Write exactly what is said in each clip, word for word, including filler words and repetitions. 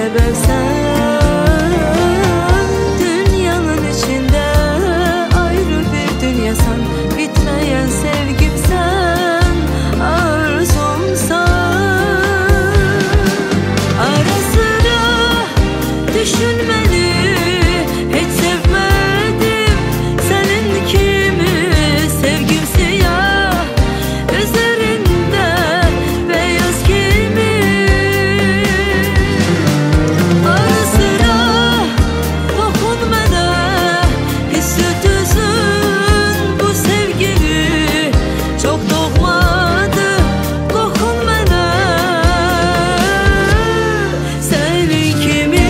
sebepsen. Dünyanın içinde ayrı bir dünyasan, bitmeyen sevgimsen, arzumsan. Ara sıra düşünmeli, hiç sevmedim senin kimi. Sevgim siyah, üzerinde beyaz kimi. Ara sıra dokun bana, hissi düzün bu sevgili. Çok doğmadı, dokun bana, senin kimi.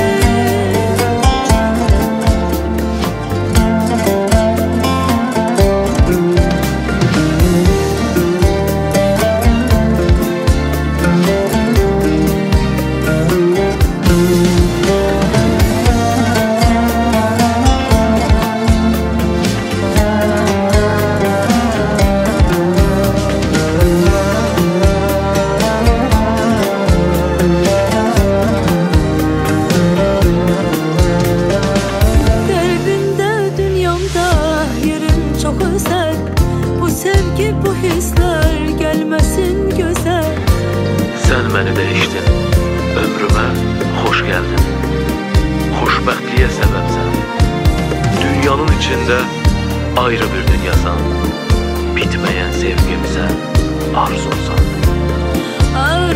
Kalbimde, dünyamda yerin çok özel. Bu sevgi, bu hisler gelmesin güzel. Sen beni değiştin, ömrüme hoş geldin. Xoşbəxtliyə səbəbsən. Dünyanın içinde ayrı bir dünyasan, bitmeyen sevgimsen, arzumsan. Ar